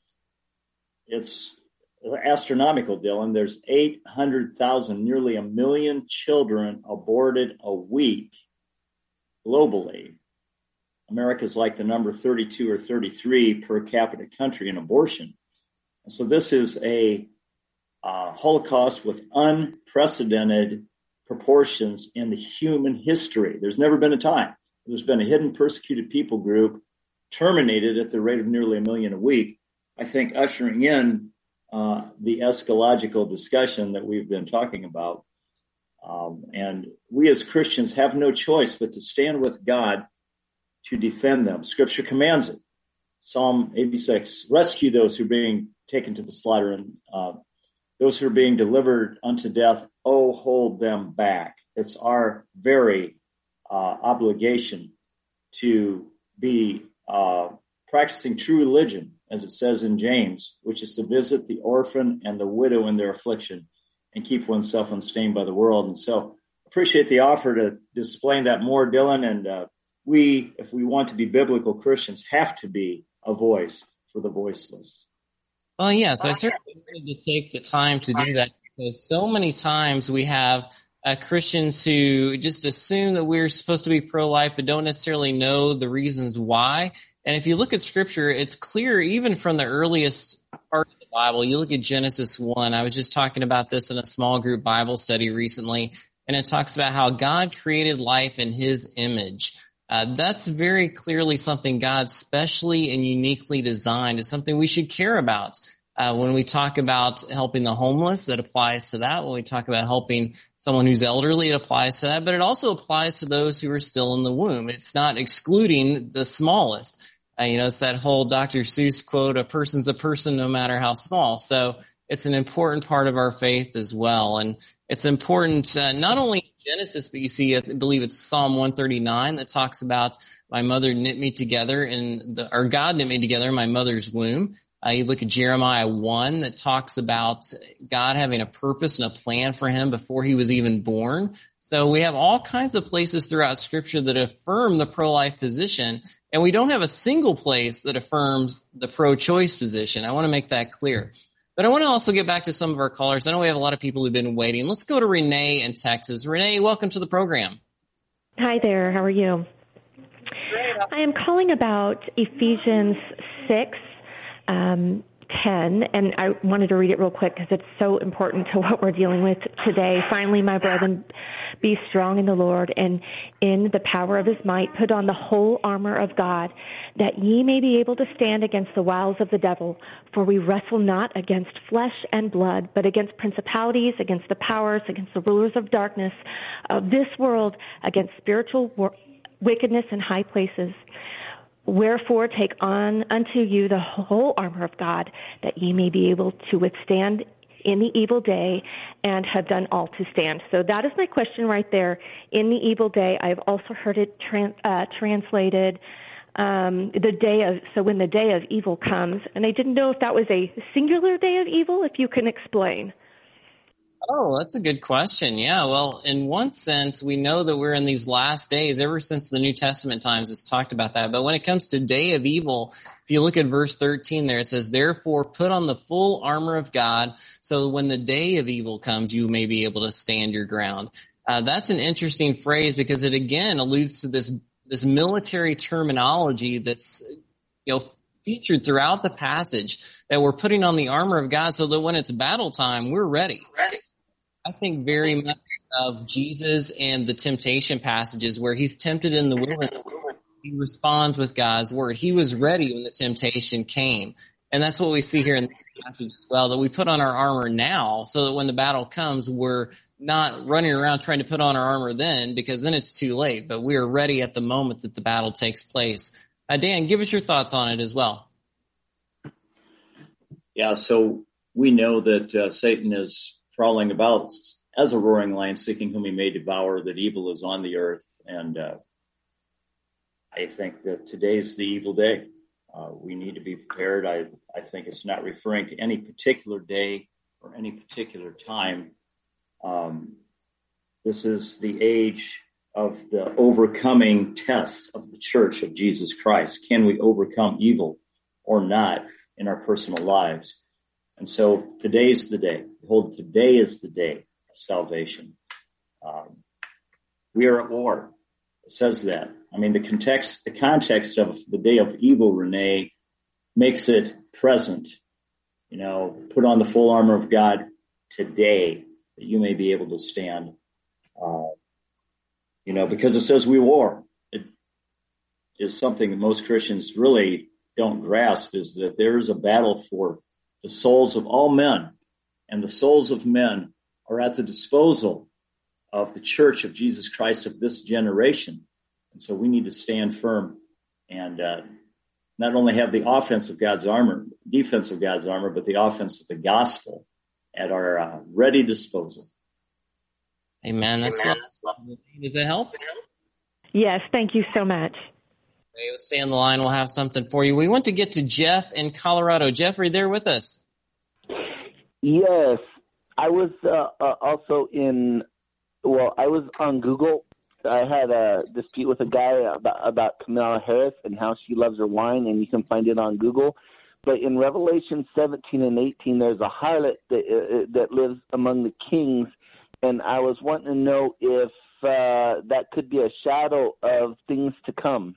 D: it's astronomical, Dylan. There's eight hundred thousand, nearly a million children aborted a week globally. America's like the number thirty-two or thirty-three per capita country in abortion. And so this is a uh, Holocaust with unprecedented proportions in the human history. There's never been a time. There's been a hidden persecuted people group terminated at the rate of nearly a million a week. I think ushering in uh, the eschatological discussion that we've been talking about. Um, and we as Christians have no choice but to stand with God to defend them. Scripture commands it. Psalm eighty-six, rescue those who are being taken to the slaughter, and uh, those who are being delivered unto death, oh, hold them back. It's our very uh, obligation to be uh, practicing true religion, as it says in James, which is to visit the orphan and the widow in their affliction and keep oneself unstained by the world. And so appreciate the offer to explain that more, Dylan. And uh, we, if we want to be biblical Christians, have to be a voice for the voiceless.
C: Well, yes, I certainly wanted to take the time to do that, because so many times we have uh, Christians who just assume that we're supposed to be pro-life but don't necessarily know the reasons why. And if you look at Scripture, it's clear even from the earliest part of the Bible. You look at Genesis one. I was just talking about this in a small group Bible study recently, and it talks about how God created life in his image. Uh, that's very clearly something God specially and uniquely designed. It's something we should care about. Uh, when we talk about helping the homeless, that applies to that. When we talk about helping someone who's elderly, it applies to that. But it also applies to those who are still in the womb. It's not excluding the smallest. Uh, you know, it's that whole Doctor Seuss quote, a person's a person no matter how small. So it's an important part of our faith as well. And it's important uh, not only in Genesis, but you see, I believe it's Psalm one thirty-nine that talks about my mother knit me together in the, or God knit me together in my mother's womb. Uh, you look at Jeremiah one that talks about God having a purpose and a plan for him before he was even born. So we have all kinds of places throughout Scripture that affirm the pro-life position, and we don't have a single place that affirms the pro-choice position. I want to make that clear. But I want to also get back to some of our callers. I know we have a lot of people who've been waiting. Let's go to Renee in Texas. Renee, welcome to the program.
L: Hi there. How are you? I am calling about Ephesians six, um, ten, and I wanted to read it real quick because it's so important to what we're dealing with today. Finally, my brethren, be strong in the Lord and in the power of his might. Put on the whole armor of God, that ye may be able to stand against the wiles of the devil. For we wrestle not against flesh and blood, but against principalities, against the powers, against the rulers of darkness of this world, against spiritual wor- wickedness in high places. Wherefore take on unto you the whole armor of God, that ye may be able to withstand in the evil day and have done all to stand. So that is my question right there. In the evil day, I've also heard it trans, uh, translated um, the day of, so when the day of evil comes. And I didn't know if that was a singular day of evil, if you can explain.
C: Oh, that's a good question. Yeah, well, in one sense, we know that we're in these last days. Ever since the New Testament times, it's talked about that. But when it comes to day of evil, if you look at verse thirteen there, it says, therefore put on the full armor of God, so when the day of evil comes, you may be able to stand your ground. Uh, that's an interesting phrase because it again alludes to this, this military terminology that's, you know, featured throughout the passage, that we're putting on the armor of God so that when it's battle time, we're ready. Ready. I think very much of Jesus and the temptation passages where he's tempted in the wilderness. He responds with God's word. He was ready when the temptation came. And that's what we see here in the passage as well, that we put on our armor now so that when the battle comes, we're not running around trying to put on our armor then, because then it's too late. But we are ready at the moment that the battle takes place. Uh, Dan, give us your thoughts on it as well.
D: Yeah, so we know that uh, Satan is crawling about as a roaring lion, seeking whom he may devour, that evil is on the earth. And uh, I think that today's the evil day. Uh, we need to be prepared. I, I think it's not referring to any particular day or any particular time. Um, this is the age of the overcoming test of the Church of Jesus Christ. Can we overcome evil or not in our personal lives? And so today's the day. Behold, today is the day of salvation. Um, we are at war. It says that. I mean, the context, the context of the day of evil, Renee, makes it present. You know, put on the full armor of God today that you may be able to stand. Uh, you know, because it says we war. It is something that most Christians really don't grasp, is that there is a battle for the souls of all men, and the souls of men are at the disposal of the Church of Jesus Christ of this generation. And so we need to stand firm and uh, not only have the offense of God's armor, defense of God's armor, but the offense of the gospel at our uh, ready disposal.
C: Amen. That's
D: Amen.
C: what. Does that help?
L: Yes, thank you so much.
C: Okay, we'll stay on the line. We'll have something for you. We want to get to Jeff in Colorado. Jeff, are you there with us?
K: Yes. I was uh, uh, also in, well, I was on Google. I had a dispute with a guy about, about Kamala Harris and how she loves her wine, and you can find it on Google. But in Revelation seventeen and eighteen, there's a harlot that, uh, that lives among the kings, and I was wanting to know if uh, that could be a shadow of things to come.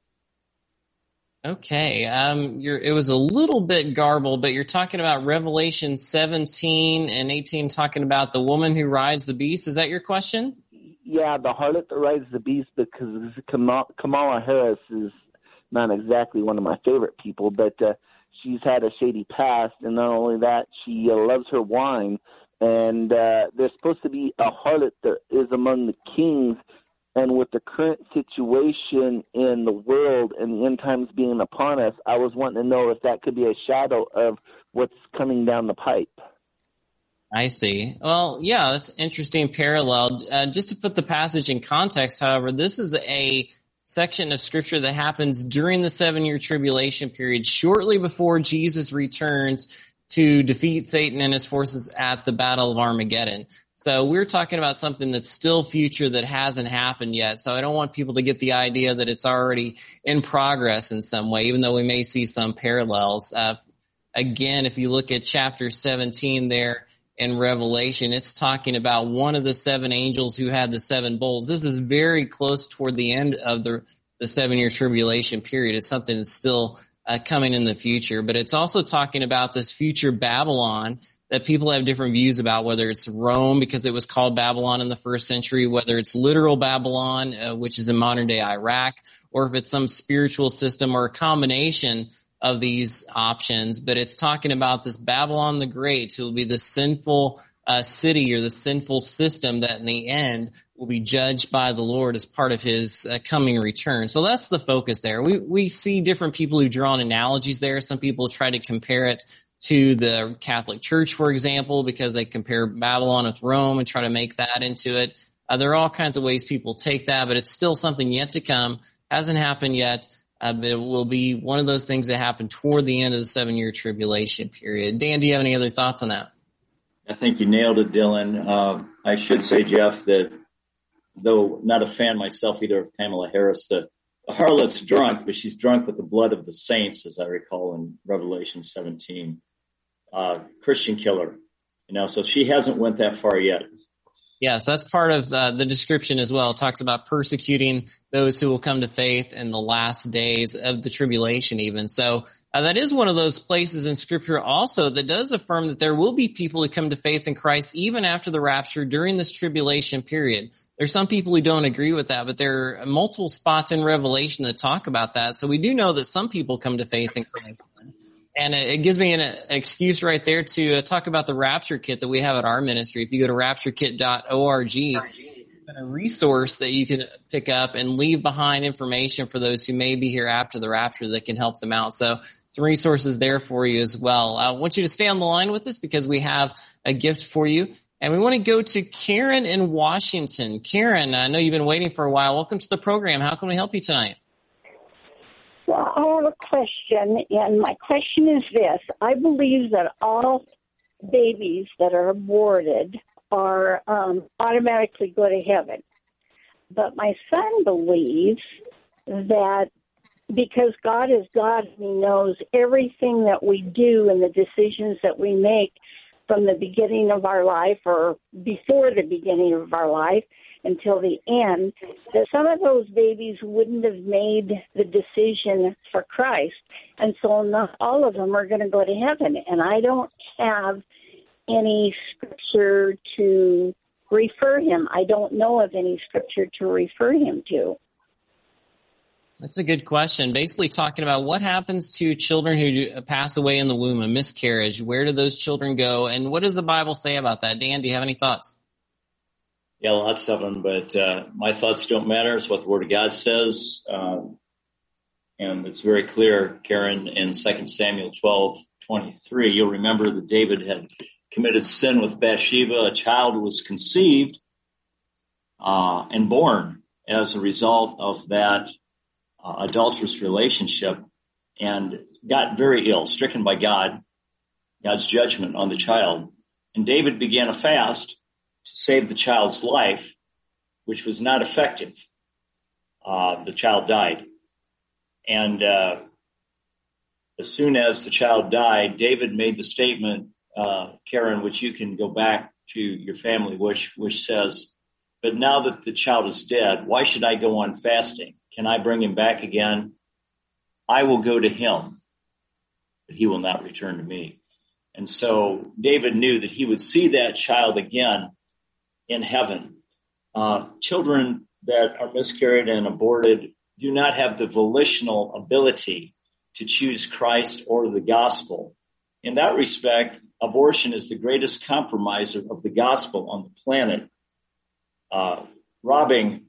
C: Okay, um, you're, it was a little bit garbled, but you're talking about Revelation seventeen and eighteen, talking about the woman who rides the beast. Is that your question?
K: Yeah, the harlot that rides the beast, because Kamala Harris is not exactly one of my favorite people, but uh, she's had a shady past, and not only that, she uh, loves her wine, and uh, there's supposed to be a harlot that is among the kings. And with the current situation in the world and the end times being upon us, I was wanting to know if that could be a shadow of what's coming down the pipe.
C: I see. Well, yeah, that's an interesting parallel. Uh, just to put the passage in context, however, this is a section of Scripture that happens during the seven-year tribulation period, shortly before Jesus returns to defeat Satan and his forces at the Battle of Armageddon. So we're talking about something that's still future, that hasn't happened yet. So I don't want people to get the idea that it's already in progress in some way, even though we may see some parallels. Uh, again, if you look at chapter seventeen there in Revelation, it's talking about one of the seven angels who had the seven bowls. This was very close toward the end of the, the seven-year tribulation period. It's something that's still uh, coming in the future. But it's also talking about this future Babylon that people have different views about, whether it's Rome, because it was called Babylon in the first century, whether it's literal Babylon, uh, which is in modern-day Iraq, or if it's some spiritual system or a combination of these options. But it's talking about this Babylon the Great, who will be the sinful uh, city or the sinful system that in the end will be judged by the Lord as part of his uh, coming return. So that's the focus there. We we see different people who draw on analogies there. Some people try to compare it to the Catholic Church, for example, because they compare Babylon with Rome and try to make that into it. Uh, there are all kinds of ways people take that, but it's still something yet to come. Hasn't happened yet, uh, but it will be one of those things that happen toward the end of the seven-year tribulation period. Dan, do you have any other thoughts on that?
D: I think you nailed it, Dylan. Uh, I should say, Jeff, that though not a fan myself either of Kamala Harris, the, the harlot's drunk, but she's drunk with the blood of the saints, as I recall in Revelation seventeen. Uh, Christian killer, you know, so she hasn't went that far yet.
C: Yes, that's part of uh, the description as well. It talks about persecuting those who will come to faith in the last days of the tribulation even. So uh, that is one of those places in Scripture also that does affirm that there will be people who come to faith in Christ even after the rapture during this tribulation period. There's some people who don't agree with that, but there are multiple spots in Revelation that talk about that. So we do know that some people come to faith in Christ. And it gives me an excuse right there to uh, talk about the Rapture Kit that we have at our ministry. If you go to rapture kit dot org, a resource that you can pick up and leave behind information for those who may be here after the rapture that can help them out. So some resources there for you as well. I want you to stay on the line with us because we have a gift for you. And we want to go to Karen in Washington. Karen, I know you've been waiting for a while. Welcome to the program. How can we help you tonight?
M: Well, I have a question, and my question is this. I believe that all babies that are aborted are um, automatically go to heaven. But my son believes that because God is God and he knows everything that we do and the decisions that we make from the beginning of our life or before the beginning of our life until the end, that some of those babies wouldn't have made the decision for Christ. And so not all of them are going to go to heaven. And I don't have any scripture to refer him. I don't know of any scripture to refer him to.
C: That's a good question. Basically talking about what happens to children who pass away in the womb, a miscarriage. Where do those children go? And what does the Bible say about that? Dan, do you have any thoughts?
D: Yeah, lots of them, but uh, my thoughts don't matter. It's what the Word of God says. Uh, and it's very clear, Karen, in Second Samuel twelve twenty-three. You'll remember that David had committed sin with Bathsheba. A child was conceived uh, and born as a result of that uh, adulterous relationship and got very ill, stricken by God, God's judgment on the child. And David began a fast to save the child's life, which was not effective. Uh, the child died. And uh, as soon as the child died, David made the statement, uh, Karen, which you can go back to your family, which, which says, but now that the child is dead, why should I go on fasting? Can I bring him back again? I will go to him, but he will not return to me. And so David knew that he would see that child again in heaven. Uh, children that are miscarried and aborted do not have the volitional ability to choose Christ or the gospel. In that respect, abortion is the greatest compromiser of the gospel on the planet, uh, robbing,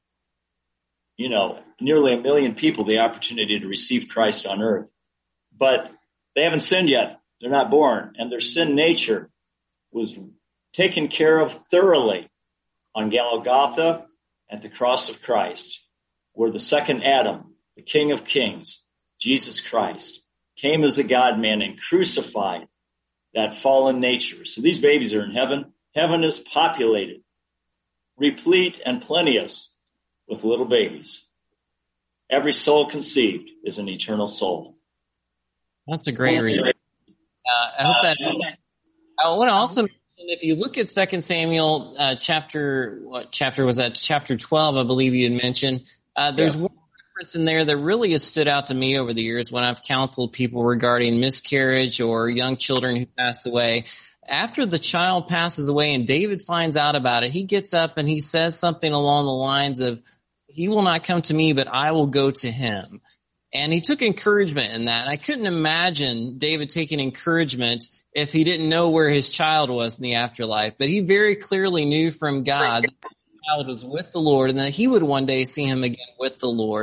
D: you know, nearly a million people the opportunity to receive Christ on earth. But they haven't sinned yet. They're not born, and their sin nature was taken care of thoroughly on Golgotha at the cross of Christ, where the second Adam, the King of Kings, Jesus Christ, came as a God-man and crucified that fallen nature. So these babies are in heaven. Heaven is populated, replete and plenteous with little babies. Every soul conceived is an eternal soul.
C: That's a great reason. Uh, I hope that. I want to also mention, if you look at Second Samuel uh, chapter, what chapter was that? Chapter twelve, I believe you had mentioned. Uh, there's yeah. one reference in there that really has stood out to me over the years when I've counseled people regarding miscarriage or young children who pass away. After the child passes away and David finds out about it, he gets up and he says something along the lines of, "He will not come to me, but I will go to him." And he took encouragement in that. And I couldn't imagine David taking encouragement if he didn't know where his child was in the afterlife. But he very clearly knew from God that the child was with the Lord and that he would one day see him again with the Lord.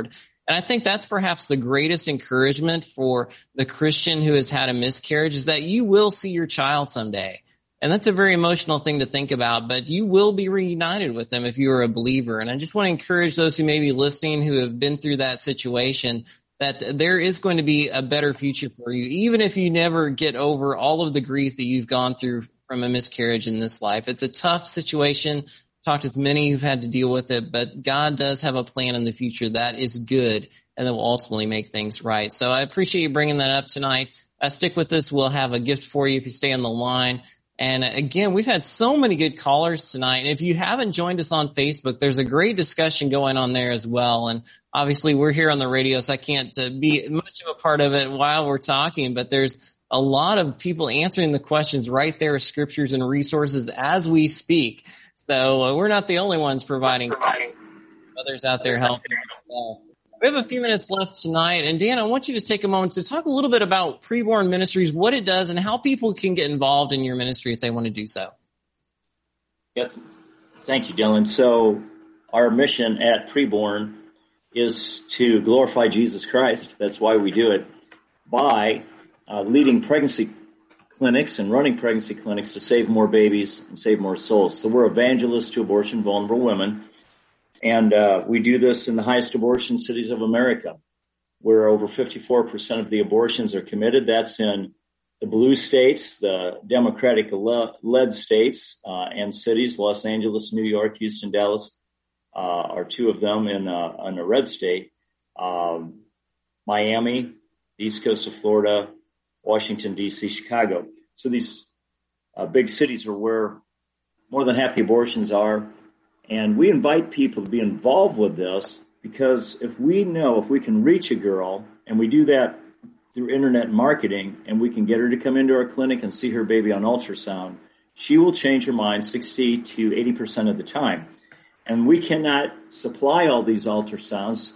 C: And I think that's perhaps the greatest encouragement for the Christian who has had a miscarriage, is that you will see your child someday. And that's a very emotional thing to think about, but you will be reunited with them if you are a believer. And I just want to encourage those who may be listening who have been through that situation, that there is going to be a better future for you, even if you never get over all of the grief that you've gone through from a miscarriage in this life. It's a tough situation. Talked with many who've had to deal with it, but God does have a plan in the future that is good and that will ultimately make things right. So I appreciate you bringing that up tonight. Uh, stick with us. We'll have a gift for you if you stay on the line. And again, we've had so many good callers tonight. And if you haven't joined us on Facebook, there's a great discussion going on there as well. And obviously we're here on the radio, so I can't uh, be much of a part of it while we're talking, but there's a lot of people answering the questions right there, scriptures and resources as we speak. So uh, we're not the only ones providing, others out there helping as well. We have a few minutes left tonight, and Dan, I want you to take a moment to talk a little bit about Preborn Ministries, what it does, and how people can get involved in your ministry if they want to do so.
D: Yep. Thank you, Dylan. So our mission at Preborn is to glorify Jesus Christ. That's why we do it, by uh, leading pregnancy clinics and running pregnancy clinics to save more babies and save more souls. So we're evangelists to abortion vulnerable women. And uh, we do this in the highest abortion cities of America, where over fifty-four percent of the abortions are committed. That's in the blue states, the Democratic-led states uh, and cities. Los Angeles, New York, Houston, Dallas uh, are two of them in, uh, in a red state. Um, Miami, the east coast of Florida, Washington, D C, Chicago. So these uh, big cities are where more than half the abortions are. And we invite people to be involved with this, because if we know if we can reach a girl, and we do that through internet marketing, and we can get her to come into our clinic and see her baby on ultrasound, she will change her mind sixty to eighty percent of the time. And we cannot supply all these ultrasounds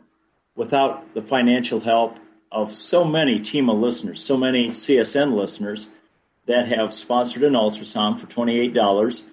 D: without the financial help of so many T E M A listeners, so many C S N listeners that have sponsored an ultrasound for twenty-eight dollars.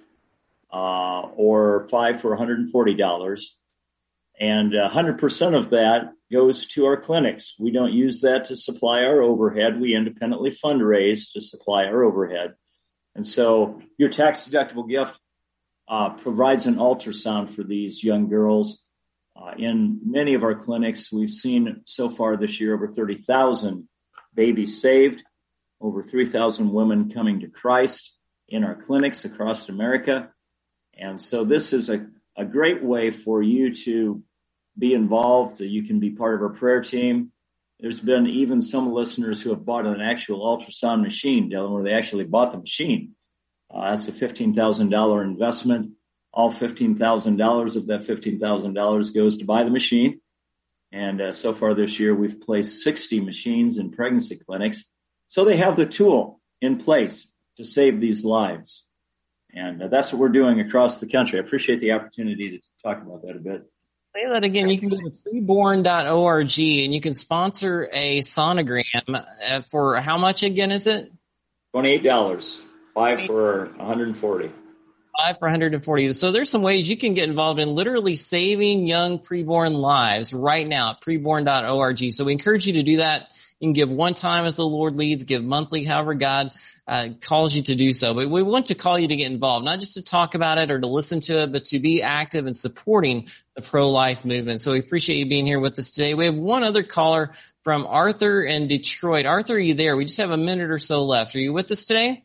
D: Uh, or five for one hundred forty dollars. And one hundred percent of that goes to our clinics. We don't use that to supply our overhead. We independently fundraise to supply our overhead. And so your tax-deductible gift uh, provides an ultrasound for these young girls. Uh, in many of our clinics, we've seen so far this year over thirty thousand babies saved, over three thousand women coming to Christ in our clinics across America. And so this is a, a great way for you to be involved. You can be part of our prayer team. There's been even some listeners who have bought an actual ultrasound machine, Dylan, where they actually bought the machine. Uh, that's a fifteen thousand dollars investment. All fifteen thousand dollars of that fifteen thousand dollars goes to buy the machine. And uh, so far this year, we've placed sixty machines in pregnancy clinics. So they have the tool in place to save these lives. And uh, that's what we're doing across the country. I appreciate the opportunity to talk about that a bit.
C: Say that again. You can go to preborn dot org and you can sponsor a sonogram uh, for how much again is it?
D: twenty-eight dollars. Five for one hundred forty.
C: Five for one hundred forty. So there's some ways you can get involved in literally saving young preborn lives right now at preborn dot org. So we encourage you to do that. You can give one time as the Lord leads, give monthly, however God uh, calls you to do so. But we want to call you to get involved, not just to talk about it or to listen to it, but to be active in supporting the pro-life movement. So we appreciate you being here with us today. We have one other caller from Arthur in Detroit. Arthur, are you there? We just have a minute or so left. Are you with us today?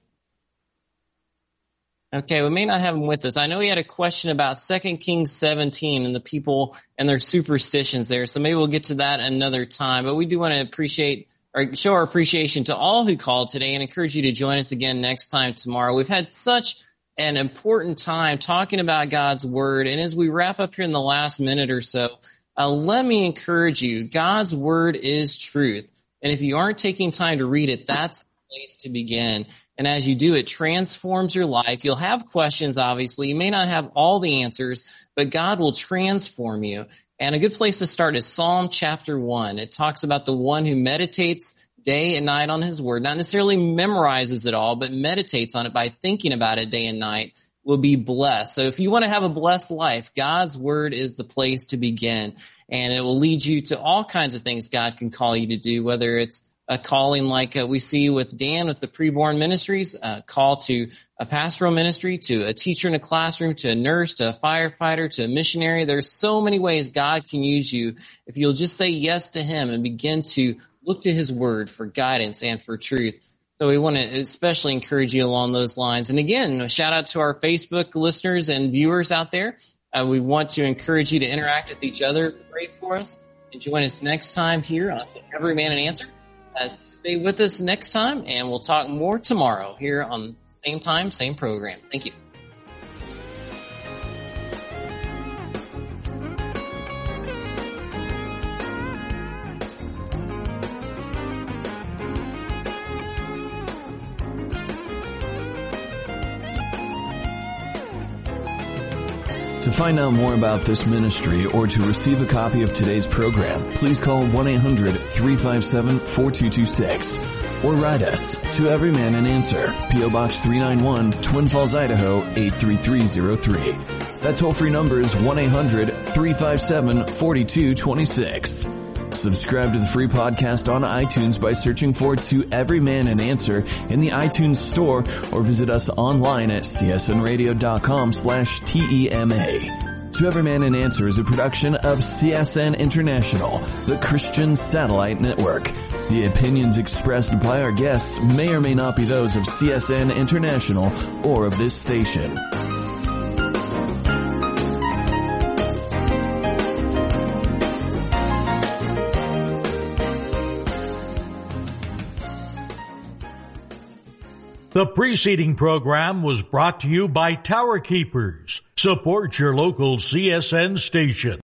C: Okay, we may not have him with us. I know he had a question about Second Kings seventeen and the people and their superstitions there, so maybe we'll get to that another time. But we do want to appreciate or show our appreciation to all who called today and encourage you to join us again next time tomorrow. We've had such an important time talking about God's Word, and as we wrap up here in the last minute or so, uh, let me encourage you. God's Word is truth, and if you aren't taking time to read it, that's the place to begin. And as you do, it transforms your life. You'll have questions, obviously. You may not have all the answers, but God will transform you. And a good place to start is Psalm chapter one. It talks about the one who meditates day and night on his word, not necessarily memorizes it all, but meditates on it by thinking about it day and night, will be blessed. So if you want to have a blessed life, God's word is the place to begin. and it will lead you to all kinds of things God can call you to do, whether it's a calling like uh, we see with Dan with the preborn ministries, a call to a pastoral ministry, to a teacher in a classroom, to a nurse, to a firefighter, to a missionary. There's so many ways God can use you if you'll just say yes to him and begin to look to his word for guidance and for truth. So we want to especially encourage you along those lines. And again, a shout out to our Facebook listeners and viewers out there. Uh, we want to encourage you to interact with each other, pray for us, and join us next time here on Every Man an Answer. Uh, stay with us next time, and we'll talk more tomorrow here on same time, same program. Thank you.
B: To find out more about this ministry or to receive a copy of today's program, please call one eight hundred three five seven four two two six or write us to Every Man an Answer, P O Box three ninety-one, Twin Falls, Idaho eight three three zero three. That toll-free number is one eight hundred three five seven four two two six. Subscribe to the free podcast on iTunes by searching for To Every Man an Answer in the iTunes store, or visit us online at c s n radio dot com slash T E M A. To Every Man an Answer is a production of C S N International, the Christian Satellite Network. The opinions expressed by our guests may or may not be those of C S N International or of this station.
A: The preceding program was brought to you by Tower Keepers. Support your local C S N station.